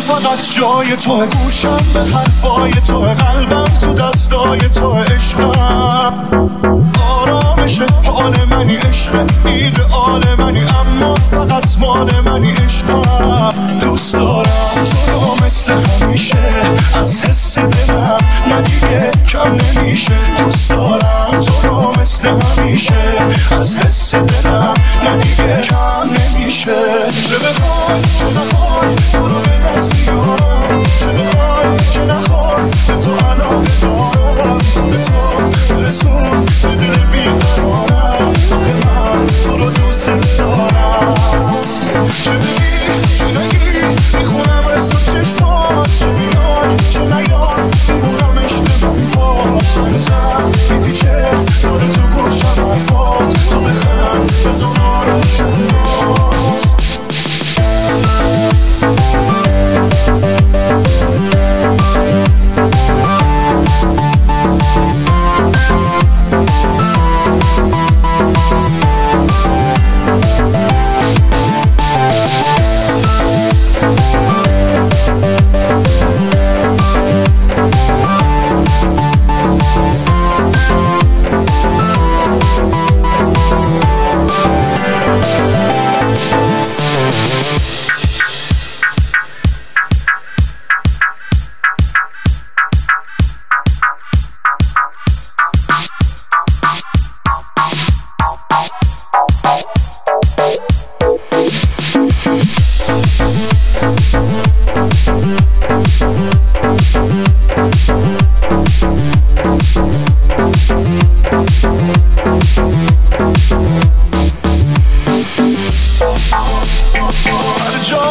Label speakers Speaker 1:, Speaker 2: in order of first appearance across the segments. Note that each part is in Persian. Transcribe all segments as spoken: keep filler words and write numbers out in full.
Speaker 1: فقط جای تو، گوشم به حرفای تو، قلبم تو دستای تو، عشقم آرامش حال منی، عشق ایدئال منی، اما فقط مال منی، عشقم دوست دارم تو رو مثل همیشه، از حس دلم نه دیگه کم نمیشه، دوست دارم تو رو مثل همیشه، از حس دلم نه دیگه کم نمیشه. چه بخوای چه نخوای تو رو به دست بیارم، چه بخوای چه نخوای به تو علاقه دارم، به تو برسون به دل بیقرارم، آخه من تو رو دوست دارم. چه بگی چه نگی میخونم از تو چشمات، چه بیای چه نیای میمونم اشتباه بات، هنوزم میپیچه داره تو گوشم حرفات، تو بخند بزن آروشم بات.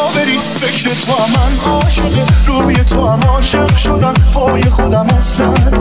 Speaker 1: فکر تو هم من عاشق، روی تو هم عاشق شدم، پای خودم اصلا